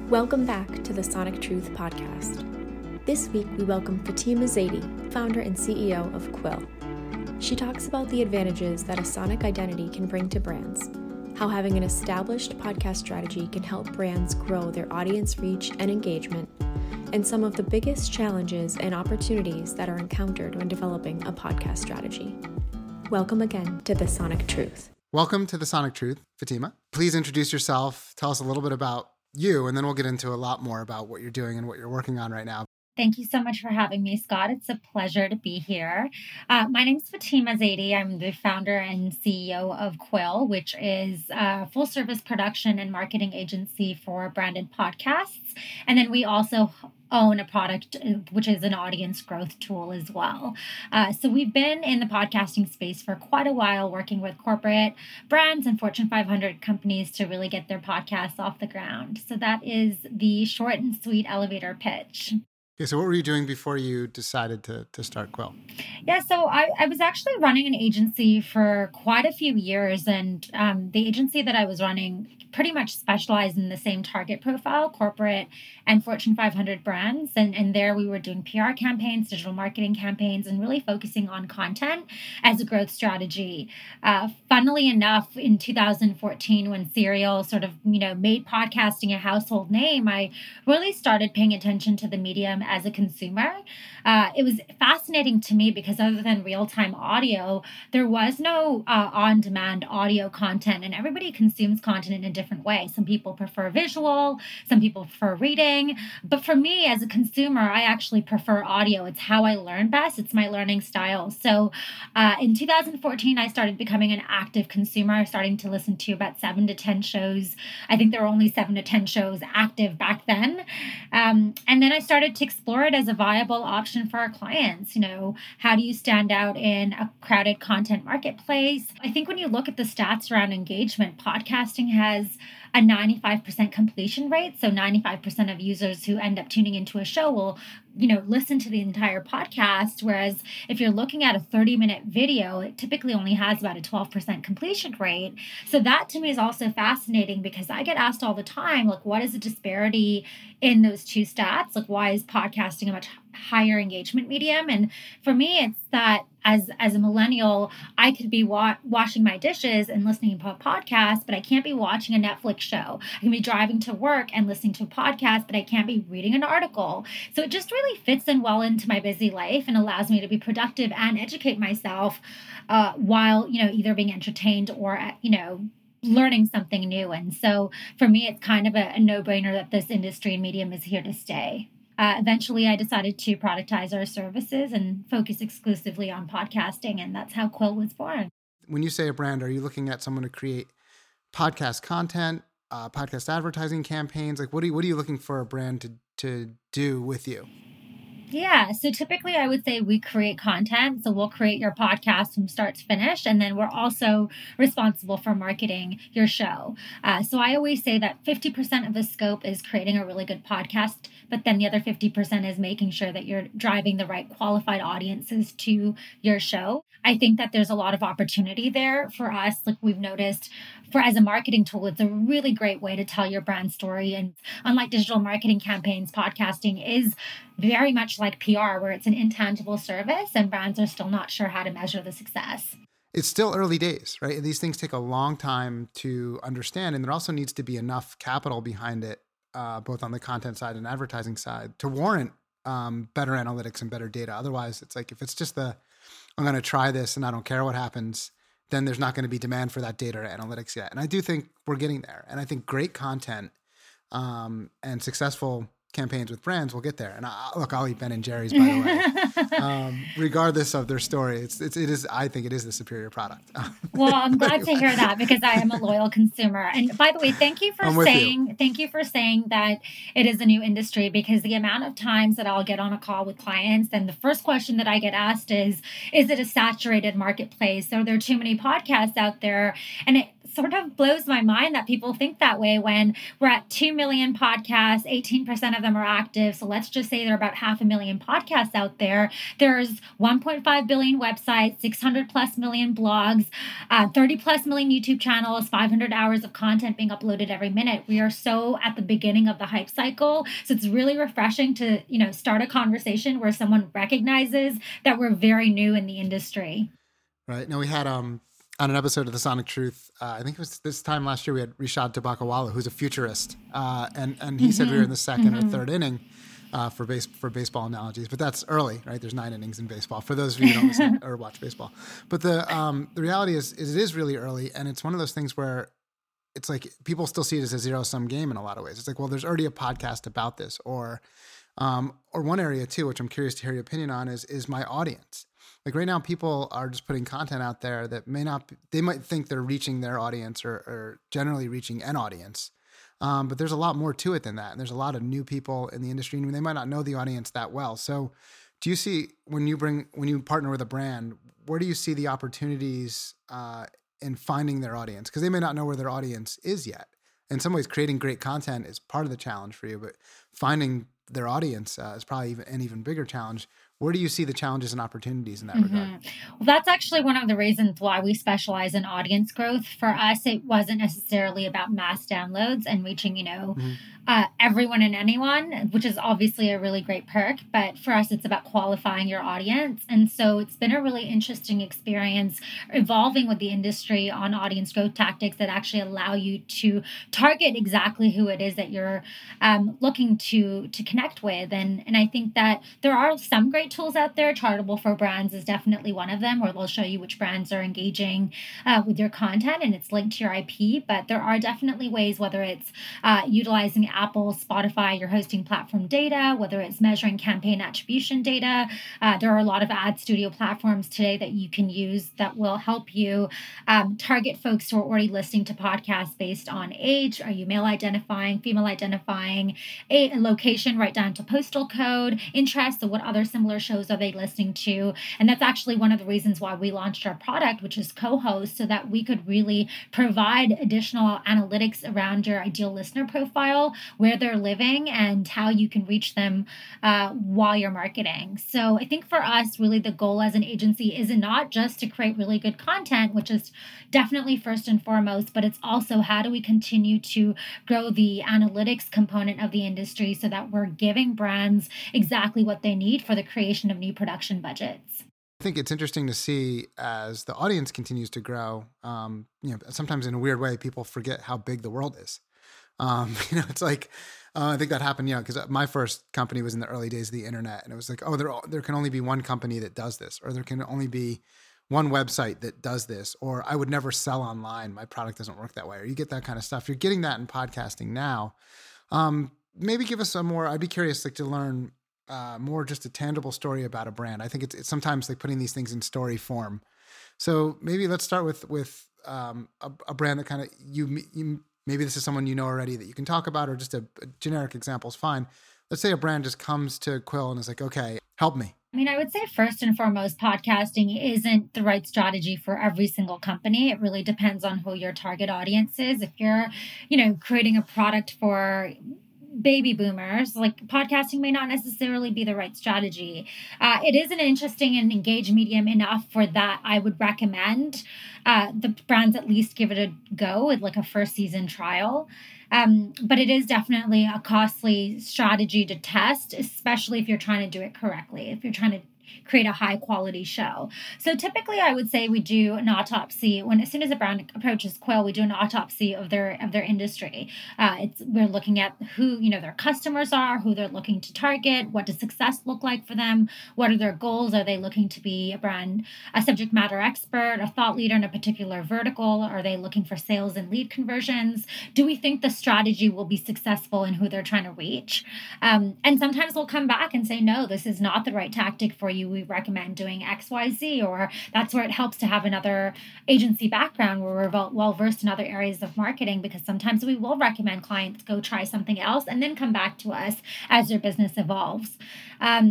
Welcome back to the Sonic Truth podcast. This week we welcome Fatima Zaidi, founder and CEO of Quill. She talks about the advantages that a sonic identity can bring to brands, how having an established podcast strategy can help brands grow their audience reach and engagement, and some of the biggest challenges and opportunities that are encountered when developing a podcast strategy. Welcome again to the Sonic Truth. Welcome to the Sonic Truth, Fatima. Please introduce yourself, tell us a little bit about you, and then we'll get into a lot more about what you're doing and what you're working on right now. Thank you so much for having me, Scott. It's a pleasure to be here. My name is Fatima Zaidi. I'm the founder and CEO of Quill, which is a full-service production and marketing agency for branded podcasts. And then we also own a product which is an audience growth tool as well. So we've been in the podcasting space for quite a while, working with corporate brands and Fortune 500 companies to really get their podcasts off the ground. So that is the short and sweet elevator pitch. Okay, so what were you doing before you decided to start Quill? Yeah, so I was actually running an agency for quite a few years, and the agency that I was running pretty much specialized in the same target profile, corporate and Fortune 500 brands. And there we were doing PR campaigns, digital marketing campaigns, and really focusing on content as a growth strategy. Funnily enough, in 2014, when Serial sort of, made podcasting a household name, I really started paying attention to the medium as a consumer. It was fascinating to me because other than real-time audio, there was no on-demand audio content, and everybody consumes content in a different way. Some people prefer visual, some people prefer reading, but for me as a consumer, I actually prefer audio. It's how I learn best. It's my learning style. So in 2014, I started becoming an active consumer, starting to listen to about 7 to 10 shows. I think there were only 7 to 10 shows active back then. And then I started to explore it as a viable option for our clients. How do you stand out in a crowded content marketplace? I think when you look at the stats around engagement, podcasting has a 95% completion rate. So 95% of users who end up tuning into a show will, listen to the entire podcast. Whereas if you're looking at a 30-minute video, it typically only has about a 12% completion rate. So that to me is also fascinating because I get asked all the time, what is the disparity in those two stats? Why is podcasting a much higher engagement medium? And for me, it's that as a millennial, I could be washing my dishes and listening to a podcast, but I can't be watching a Netflix show. I can be driving to work and listening to a podcast, but I can't be reading an article. So it just really fits in well into my busy life and allows me to be productive and educate myself while, either being entertained or, learning something new. And so for me, it's kind of a no-brainer that this industry and medium is here to stay. Eventually, I decided to productize our services and focus exclusively on podcasting, and that's how Quill was born. When you say a brand, are you looking at someone to create podcast content, podcast advertising campaigns? What are you looking for a brand to do with you? Yeah. So typically I would say we create content. So we'll create your podcast from start to finish. And then we're also responsible for marketing your show. So I always say that 50% of the scope is creating a really good podcast, but then the other 50% is making sure that you're driving the right qualified audiences to your show. I think that there's a lot of opportunity there for us. We've noticed as a marketing tool, it's a really great way to tell your brand story. And unlike digital marketing campaigns, podcasting is very much like PR, where it's an intangible service and brands are still not sure how to measure the success. It's still early days, right? These things take a long time to understand. And there also needs to be enough capital behind it, both on the content side and advertising side, to warrant better analytics and better data. Otherwise, it's if it's just I'm going to try this and I don't care what happens, then there's not going to be demand for that data or analytics yet. And I do think we're getting there. And I think great content and successful campaigns with brands will get there. And I'll eat Ben & Jerry's, by the way. Regardless of their story, I think it is the superior product. Well, I'm glad to hear that because I am a loyal consumer. And by the way, thank you for saying that it is a new industry, because the amount of times that I'll get on a call with clients and the first question that I get asked is it a saturated marketplace? Are there too many podcasts out there? And sort of blows my mind that people think that way when we're at 2 million podcasts, 18% of them are active. So let's just say there are about 500,000 podcasts out there. There's 1.5 billion websites, 600 plus million blogs, 30 plus million YouTube channels, 500 hours of content being uploaded every minute. We are so at the beginning of the hype cycle. So it's really refreshing to, start a conversation where someone recognizes that we're very new in the industry. Right. No, we had on an episode of The Sonic Truth, I think it was this time last year, we had Rishad Tabakawala, who's a futurist. And he said we were in the second or third inning for baseball analogies, but that's early, right? There's 9 innings in baseball for those of you who don't listen or watch baseball. But the reality is it is really early. And it's one of those things where it's like people still see it as a zero-sum game in a lot of ways. It's like, well, there's already a podcast about this. Or one area too, which I'm curious to hear your opinion on is my audience. Like right now, people are just putting content out there that they might think they're reaching their audience or generally reaching an audience. But there's a lot more to it than that. And there's a lot of new people in the industry and they might not know the audience that well. So do you see when you partner with a brand, where do you see the opportunities in finding their audience? Because they may not know where their audience is yet. In some ways, creating great content is part of the challenge for you, but finding their audience is probably an even bigger challenge. Where do you see the challenges and opportunities in that regard? Well, that's actually one of the reasons why we specialize in audience growth. For us, it wasn't necessarily about mass downloads and reaching, everyone and anyone, which is obviously a really great perk. But for us, it's about qualifying your audience. And so it's been a really interesting experience evolving with the industry on audience growth tactics that actually allow you to target exactly who it is that you're looking to connect with. And I think that there are some great tools out there. Chartable for Brands is definitely one of them, where they'll show you which brands are engaging with your content and it's linked to your IP. But there are definitely ways, whether it's utilizing Apple, Spotify, your hosting platform data, whether it's measuring campaign attribution data. There are a lot of ad studio platforms today that you can use that will help you target folks who are already listening to podcasts based on age. Are you male identifying, female identifying, a location right down to postal code, interests, so what other similar shows are they listening to? And that's actually one of the reasons why we launched our product, which is Co-Host, so that we could really provide additional analytics around your ideal listener profile, where they're living and how you can reach them while you're marketing. So I think for us, really the goal as an agency is not just to create really good content, which is definitely first and foremost, but it's also how do we continue to grow the analytics component of the industry so that we're giving brands exactly what they need for the creation of new production budgets. I think it's interesting to see as the audience continues to grow. Sometimes in a weird way, people forget how big the world is. It's like, I think that happened, because my first company was in the early days of the internet, and it was like, there can only be one company that does this, or there can only be one website that does this, or I would never sell online. My product doesn't work that way, or you get that kind of stuff. You're getting that in podcasting now. Maybe give us some more. I'd be curious to learn more just a tangible story about a brand. I think it's sometimes like putting these things in story form. So maybe let's start with a brand that kind of you maybe this is someone you know already that you can talk about, or just a generic example is fine. Let's say a brand just comes to Quill and is like, okay, help me. I would say first and foremost, podcasting isn't the right strategy for every single company. It really depends on who your target audience is. If you're, creating a product for baby boomers, like podcasting may not necessarily be the right strategy. It is an interesting and engaged medium enough for that I would recommend the brands at least give it a go with like a first season trial. But it is definitely a costly strategy to test, especially if you're trying to do it correctly, if you're trying to create a high quality show. So typically I would say we do an autopsy as soon as a brand approaches Quill, we do an autopsy of their industry. We're looking at who, their customers are, who they're looking to target, what does success look like for them? What are their goals? Are they looking to be a subject matter expert, a thought leader in a particular vertical? Are they looking for sales and lead conversions? Do we think the strategy will be successful in who they're trying to reach? And sometimes we'll come back and say, no, this is not the right tactic for you. We recommend doing XYZ, or that's where it helps to have another agency background where we're well-versed in other areas of marketing, because sometimes we will recommend clients go try something else and then come back to us as their business evolves.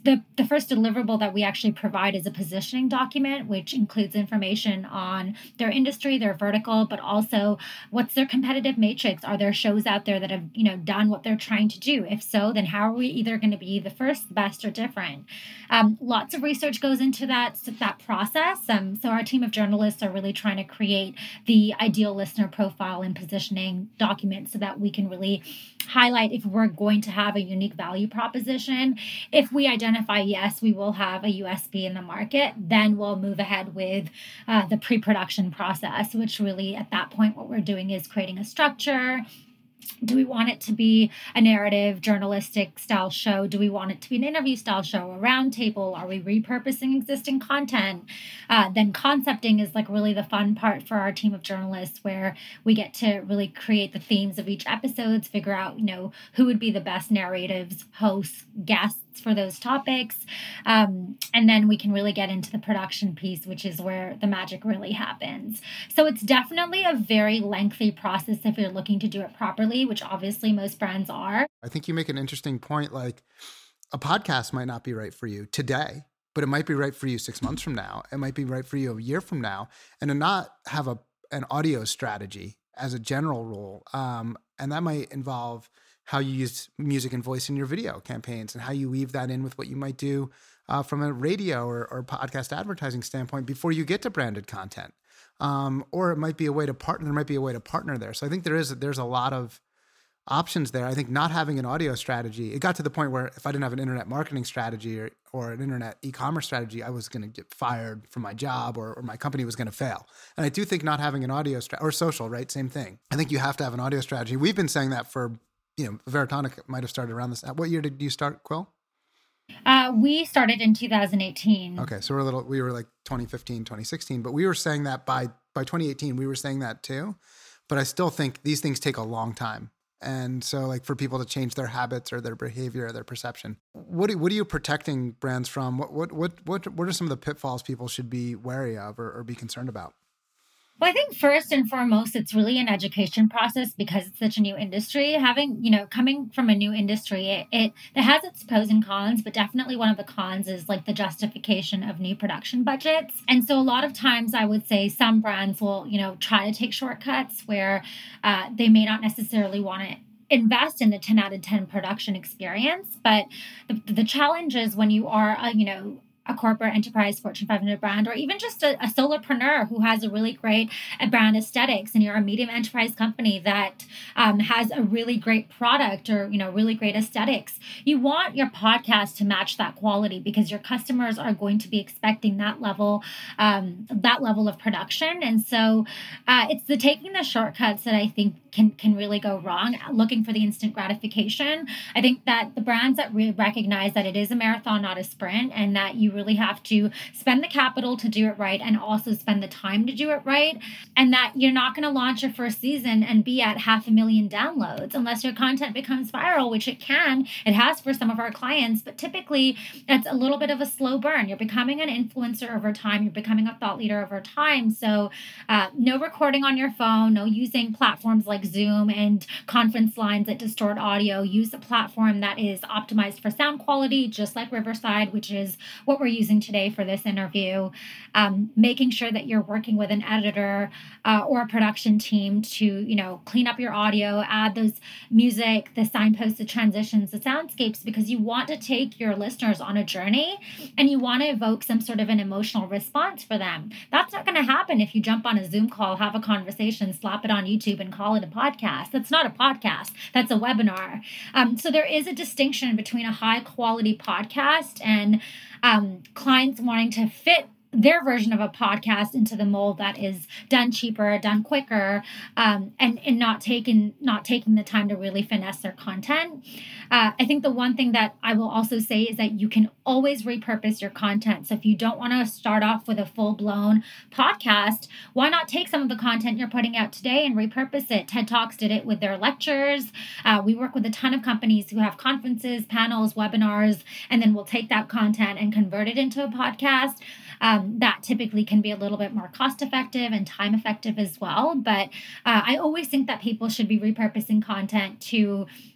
the first deliverable that we actually provide is a positioning document, which includes information on their industry, their vertical, but also what's their competitive matrix. Are there shows out there that have, done what they're trying to do? If so, then how are we either going to be the first, best, or different? Lots of research goes into that process. So our team of journalists are really trying to create the ideal listener profile and positioning document so that we can really highlight if we're going to have a unique value proposition. If we identify, yes, we will have a USP in the market, then we'll move ahead with the pre-production process, which really at that point, what we're doing is creating a structure. Do we want it to be a narrative, journalistic style show? Do we want it to be an interview style show, a roundtable? Are we repurposing existing content? Then concepting is like really the fun part for our team of journalists, where we get to really create the themes of each episodes, figure out, who would be the best narratives, hosts, guests for those topics. And then we can really get into the production piece, which is where the magic really happens. So it's definitely a very lengthy process if you're looking to do it properly, which obviously most brands are. I think you make an interesting point. Like, a podcast might not be right for you today, but it might be right for you 6 months from now. It might be right for you a year from now. And to not have an audio strategy as a general rule. And that might involve how you use music and voice in your video campaigns and how you weave that in with what you might do from a radio or podcast advertising standpoint before you get to branded content. Or it might be a way to partner. There might be a way to partner there. So I think there's a lot of options there. I think not having an audio strategy, it got to the point where if I didn't have an internet marketing strategy or an internet e-commerce strategy, I was going to get fired from my job or my company was going to fail. And I do think not having an audio or social, right? Same thing. I think you have to have an audio strategy. We've been saying that for, Veritonic might have started around this. What year did you start, Quill? We started in 2018. Okay. So we were like 2015, 2016, but we were saying that by 2018, we were saying that too. But I still think these things take a long time. And so like for people to change their habits or their behavior or their perception, what are you protecting brands from? What are some of the pitfalls people should be wary of or be concerned about? Well, I think first and foremost, it's really an education process because it's such a new industry. Coming from a new industry, it has its pros and cons, but definitely one of the cons is like the justification of new production budgets. And so a lot of times I would say some brands will, try to take shortcuts where they may not necessarily want to invest in a 10 out of 10 production experience. But the challenge is when you are, a corporate enterprise Fortune 500 brand, or even just a solopreneur who has a really great brand aesthetics, and you're a medium enterprise company that has a really great product or, really great aesthetics. You want your podcast to match that quality because your customers are going to be expecting that level of production. And so it's the taking the shortcuts that I think can really go wrong, looking for the instant gratification. I think that the brands that really recognize that it is a marathon, not a sprint, and that you really have to spend the capital to do it right and also spend the time to do it right, and that you're not going to launch your first season and be at 500,000 downloads unless your content becomes viral, which it has for some of our clients, but typically it's a little bit of a slow burn. You're becoming an influencer over time. You're becoming a thought leader over time. So no recording on your phone, no using platforms like Zoom and conference lines that distort audio. Use a platform that is optimized for sound quality, just like Riverside, which is what we're using today for this interview. Making sure that you're working with an editor or a production team to, clean up your audio, add those music, the signposts, the transitions, the soundscapes, because you want to take your listeners on a journey and you want to evoke some sort of an emotional response for them. That's not going to happen if you jump on a Zoom call, have a conversation, slap it on YouTube and call it a podcast. That's not a podcast. That's a webinar. So there is a distinction between a high quality podcast and clients wanting to fit their version of a podcast into the mold that is done cheaper, done quicker, and not taking the time to really finesse their content. I think the one thing that I will also say is that you can always repurpose your content. So if you don't want to start off with a full-blown podcast, why not take some of the content you're putting out today and repurpose it? TED Talks did it with their lectures. We work with a ton of companies who have conferences, panels, webinars, and then we'll take that content and convert it into a podcast. That typically can be a little bit more cost effective and time effective as well. But I always think that people should be repurposing content to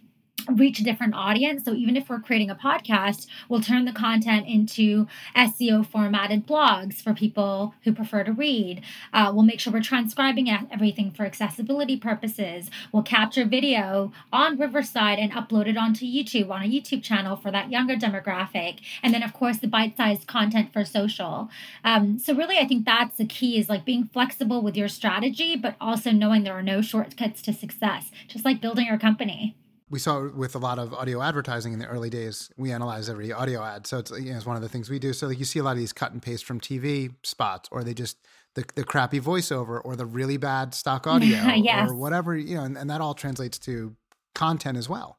reach a different audience. So even if we're creating a podcast, we'll turn the content into SEO formatted blogs for people who prefer to read. We'll make sure we're transcribing everything for accessibility purposes. We'll capture video on Riverside and upload it onto YouTube on a YouTube channel for that younger demographic. And then, of course, the bite-sized content for social. So really, I think that's the key, is like being flexible with your strategy, but also knowing there are no shortcuts to success, just like building your company. We saw with a lot of audio advertising in the early days, we analyze every audio ad. So it's one of the things we do. So like you see a lot of these cut and paste from TV spots, or they just, the crappy voiceover, or the really bad stock audio, yes. or whatever, and that all translates to content as well.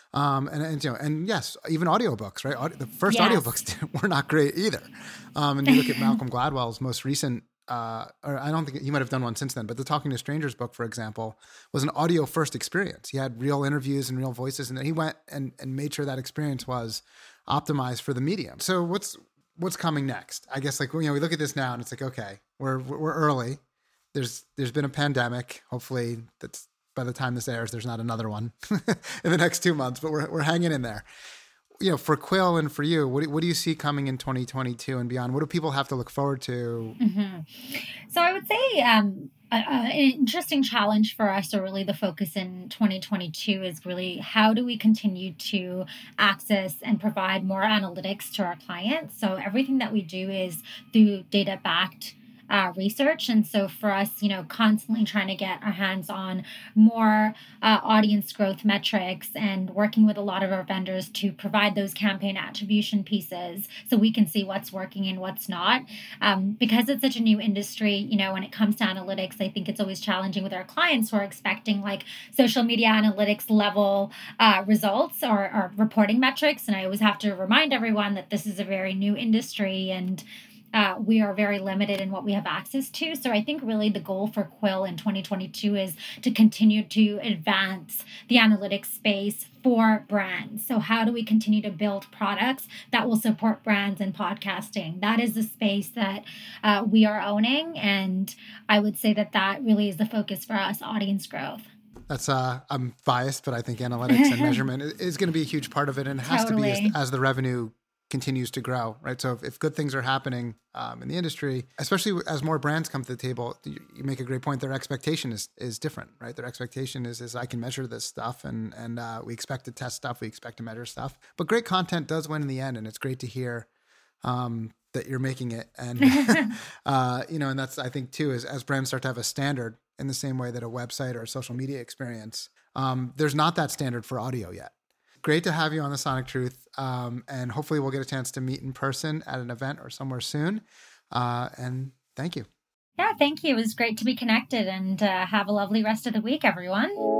And yes, even audiobooks, right? The first audiobooks were not great either. And you look at Malcolm Gladwell's most recent, or I don't think he might have done one since then, but the Talking to Strangers book, for example, was an audio first experience. He had real interviews and real voices, and then he went and made sure that experience was optimized for the medium. So what's coming next? I guess we look at this now and it's like, okay, we're early. There's been a pandemic. Hopefully that's, by the time this airs, there's not another one in the next 2 months, but we're hanging in there. For Quill and for you, what do you see coming in 2022 and beyond? What do people have to look forward to? Mm-hmm. So I would say an interesting challenge for us, or really the focus in 2022, is really how do we continue to access and provide more analytics to our clients? So everything that we do is through data-backed research. And so for us, constantly trying to get our hands on more audience growth metrics, and working with a lot of our vendors to provide those campaign attribution pieces so we can see what's working and what's not. Because it's such a new industry, when it comes to analytics, I think it's always challenging with our clients who are expecting like social media analytics level results or reporting metrics. And I always have to remind everyone that this is a very new industry, and we are very limited in what we have access to. So I think really the goal for Quill in 2022 is to continue to advance the analytics space for brands. So how do we continue to build products that will support brands in podcasting? That is the space that we are owning. And I would say that really is the focus for us, audience growth. That's I'm biased, but I think analytics and measurement is going to be a huge part of it. And it has to be as the revenue continues to grow, right? So if good things are happening in the industry, especially as more brands come to the table, you make a great point. Their expectation is different, right? Their expectation is I can measure this stuff, and we expect to test stuff, we expect to measure stuff. But great content does win in the end, and it's great to hear that you're making it. And and that's, I think too, is as brands start to have a standard in the same way that a website or a social media experience, there's not that standard for audio yet. Great to have you on The Sonic Truth. And hopefully we'll get a chance to meet in person at an event or somewhere soon. And thank you. Yeah, thank you. It was great to be connected, and have a lovely rest of the week, everyone.